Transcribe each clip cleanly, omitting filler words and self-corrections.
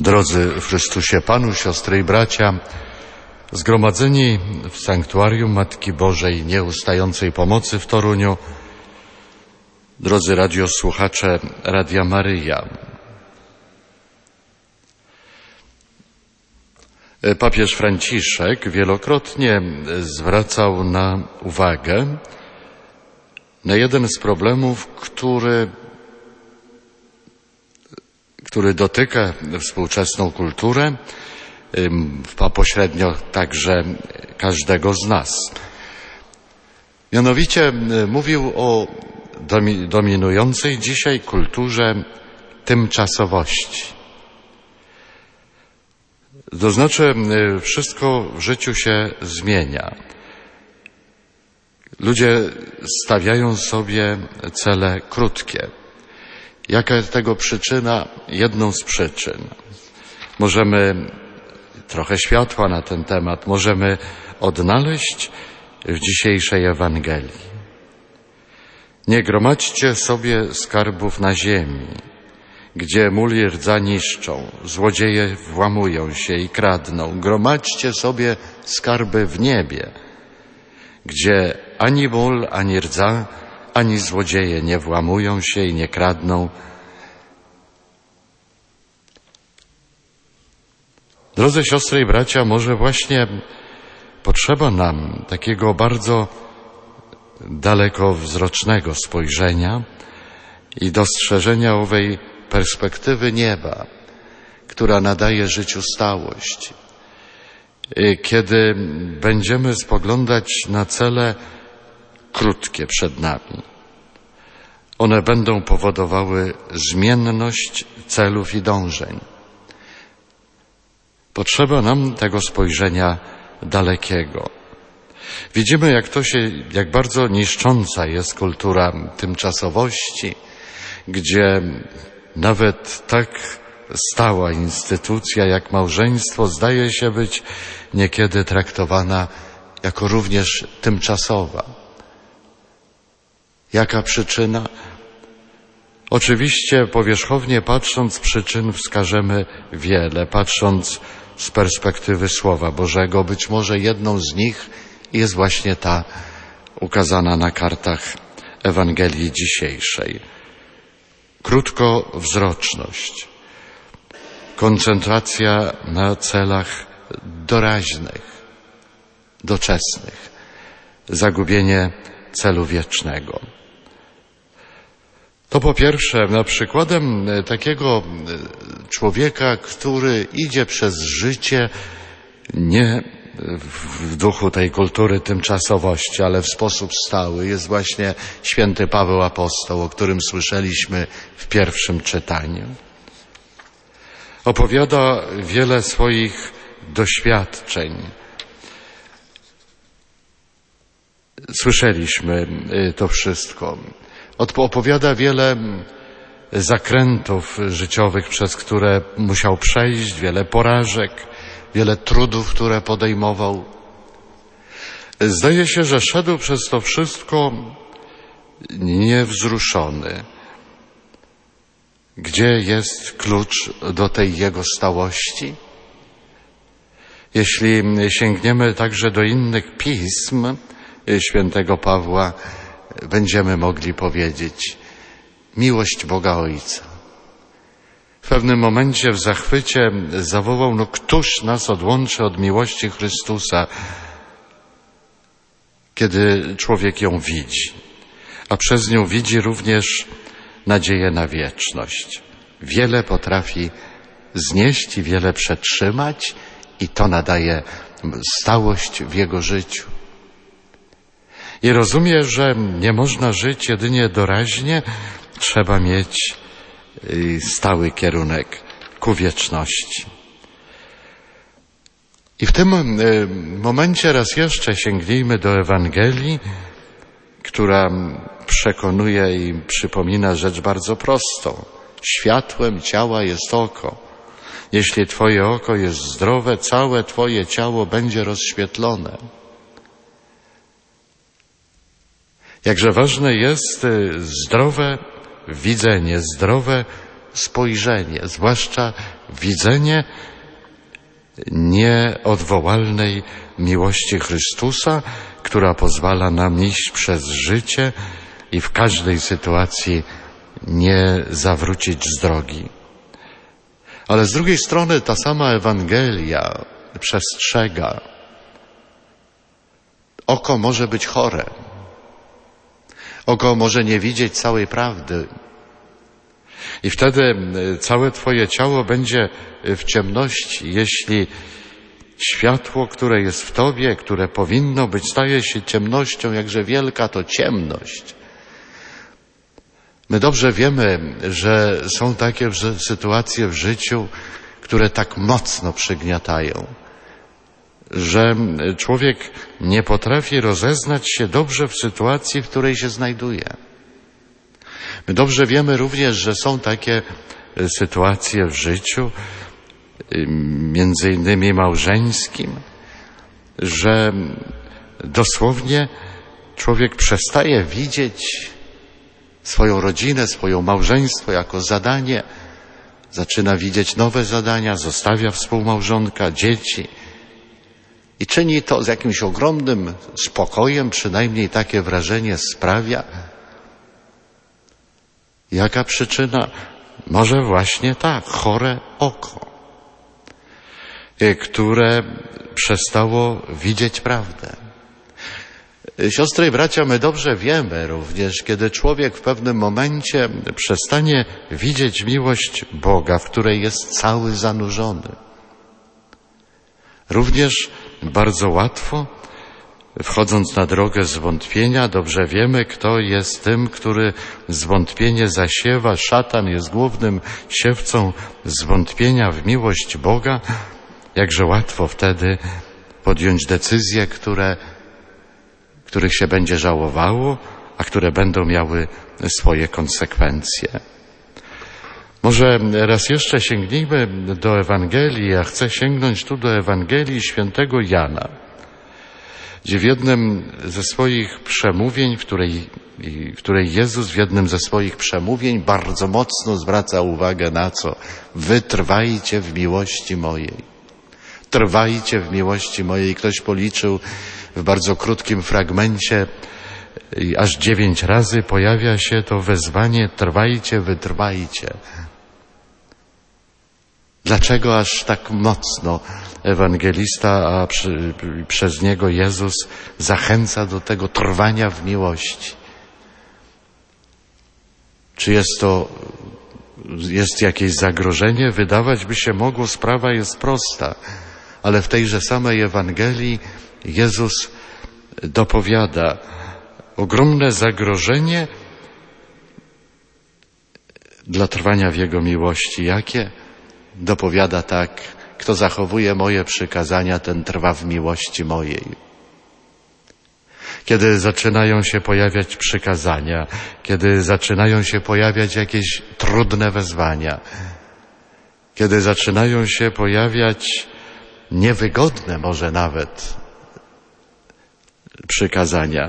Drodzy w Chrystusie Panu, siostry i bracia, zgromadzeni w sanktuarium Matki Bożej Nieustającej Pomocy w Toruniu, drodzy radiosłuchacze Radia Maryja. Papież Franciszek wielokrotnie zwracał na uwagę na jeden z problemów, który dotyka współczesną kulturę, a pośrednio także każdego z nas. Mianowicie mówił o dominującej dzisiaj kulturze tymczasowości. To znaczy, wszystko w życiu się zmienia. Ludzie stawiają sobie cele krótkie. Jaka jest tego przyczyna? Jedną z przyczyn. Możemy trochę światła na ten temat możemy odnaleźć w dzisiejszej Ewangelii. Nie gromadźcie sobie skarbów na ziemi, gdzie mól i rdza niszczą, złodzieje włamują się i kradną. Gromadźcie sobie skarby w niebie, gdzie ani mól, ani rdza, ani złodzieje nie włamują się i nie kradną. Drodzy siostry i bracia, może właśnie potrzeba nam takiego bardzo dalekowzrocznego spojrzenia i dostrzeżenia owej perspektywy nieba, która nadaje życiu stałość. Kiedy będziemy spoglądać na cele krótkie przed nami, one będą powodowały zmienność celów i dążeń. Potrzeba nam tego spojrzenia dalekiego. Widzimy, jak bardzo niszcząca jest kultura tymczasowości, gdzie nawet tak stała instytucja jak małżeństwo zdaje się być niekiedy traktowana jako również tymczasowa. Jaka przyczyna? Oczywiście powierzchownie patrząc, przyczyn wskażemy wiele. Patrząc z perspektywy Słowa Bożego, być może jedną z nich jest właśnie ta ukazana na kartach Ewangelii dzisiejszej. Krótkowzroczność, koncentracja na celach doraźnych, doczesnych, zagubienie celu wiecznego. To po pierwsze, przykładem takiego człowieka, który idzie przez życie nie w duchu tej kultury tymczasowości, ale w sposób stały, jest właśnie święty Paweł Apostoł, o którym słyszeliśmy w pierwszym czytaniu. Opowiada wiele swoich doświadczeń. Słyszeliśmy to wszystko. Opowiada wiele zakrętów życiowych, przez które musiał przejść, wiele porażek, wiele trudów, które podejmował. Zdaje się, że szedł przez to wszystko niewzruszony. Gdzie jest klucz do tej jego stałości? Jeśli sięgniemy także do innych pism świętego Pawła, będziemy mogli powiedzieć miłość Boga Ojca. W pewnym momencie w zachwycie zawołał, któż nas odłączy od miłości Chrystusa, kiedy człowiek ją widzi, a przez nią widzi również nadzieję na wieczność. Wiele potrafi znieść i wiele przetrzymać i to nadaje stałość w jego życiu. I rozumie, że nie można żyć jedynie doraźnie, trzeba mieć stały kierunek ku wieczności. I w tym momencie raz jeszcze sięgnijmy do Ewangelii, która przekonuje i przypomina rzecz bardzo prostą. Światłem ciała jest oko. Jeśli twoje oko jest zdrowe, całe twoje ciało będzie rozświetlone. Jakże ważne jest zdrowe widzenie, zdrowe spojrzenie, zwłaszcza widzenie nieodwołalnej miłości Chrystusa, która pozwala nam iść przez życie i w każdej sytuacji nie zawrócić z drogi. Ale z drugiej strony ta sama Ewangelia przestrzega. Oko może być chore. Oko może nie widzieć całej prawdy. I wtedy całe Twoje ciało będzie w ciemności, jeśli światło, które jest w Tobie, które powinno być, staje się ciemnością, jakże wielka to ciemność. My dobrze wiemy, że są takie sytuacje w życiu, które tak mocno przygniatają, że człowiek nie potrafi rozeznać się dobrze w sytuacji, w której się znajduje. My dobrze wiemy również, że są takie sytuacje w życiu, między innymi małżeńskim, że dosłownie człowiek przestaje widzieć swoją rodzinę, swoje małżeństwo jako zadanie, zaczyna widzieć nowe zadania, zostawia współmałżonka, dzieci i czyni to z jakimś ogromnym spokojem, przynajmniej takie wrażenie sprawia. Jaka przyczyna? Może właśnie tak, chore oko, które przestało widzieć prawdę. Siostry i bracia, my dobrze wiemy również, kiedy człowiek w pewnym momencie przestanie widzieć miłość Boga, w której jest cały zanurzony. Również bardzo łatwo, wchodząc na drogę zwątpienia, dobrze wiemy, kto jest tym, który zwątpienie zasiewa. Szatan jest głównym siewcą zwątpienia w miłość Boga. Jakże łatwo wtedy podjąć decyzje, których się będzie żałowało, a które będą miały swoje konsekwencje. Może raz jeszcze sięgnijmy do Ewangelii. Ja chcę sięgnąć tu do Ewangelii świętego Jana, gdzie w jednym ze swoich przemówień, w której Jezus w jednym ze swoich przemówień bardzo mocno zwraca uwagę na co? Wytrwajcie w miłości mojej. Trwajcie w miłości mojej. Ktoś policzył w bardzo krótkim fragmencie, aż 9 razy pojawia się to wezwanie: trwajcie, wytrwajcie. Dlaczego aż tak mocno ewangelista, a przez niego Jezus zachęca do tego trwania w miłości? Czy jest jakieś zagrożenie? Wydawać by się mogło, sprawa jest prosta, ale w tejże samej Ewangelii Jezus dopowiada ogromne zagrożenie dla trwania w Jego miłości. Jakie? Dopowiada tak: kto zachowuje moje przykazania, ten trwa w miłości mojej. Kiedy zaczynają się pojawiać przykazania, kiedy zaczynają się pojawiać jakieś trudne wezwania, kiedy zaczynają się pojawiać niewygodne może nawet przykazania,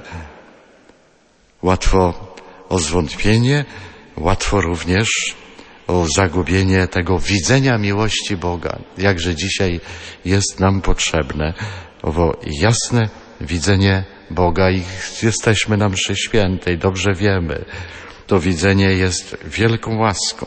łatwo o zwątpienie, łatwo również o zagubienie tego widzenia miłości Boga. Jakże dzisiaj jest nam potrzebne owo jasne widzenie Boga i jesteśmy na mszy świętej, dobrze wiemy. To widzenie jest wielką łaską.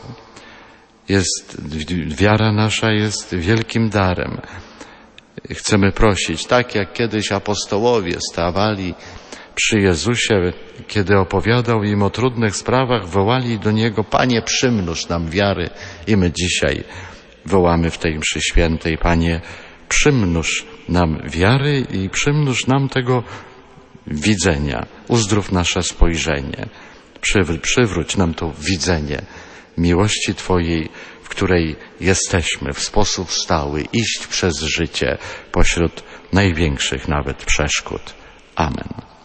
Wiara nasza jest wielkim darem. Chcemy prosić, tak jak kiedyś apostołowie stawali przy Jezusie, kiedy opowiadał im o trudnych sprawach, wołali do Niego: Panie, przymnóż nam wiary. I my dzisiaj wołamy w tej mszy świętej: Panie, przymnóż nam wiary i przymnóż nam tego widzenia. Uzdrów nasze spojrzenie. Przywróć nam to widzenie miłości Twojej, w której jesteśmy w sposób stały, iść przez życie pośród największych nawet przeszkód. Amen.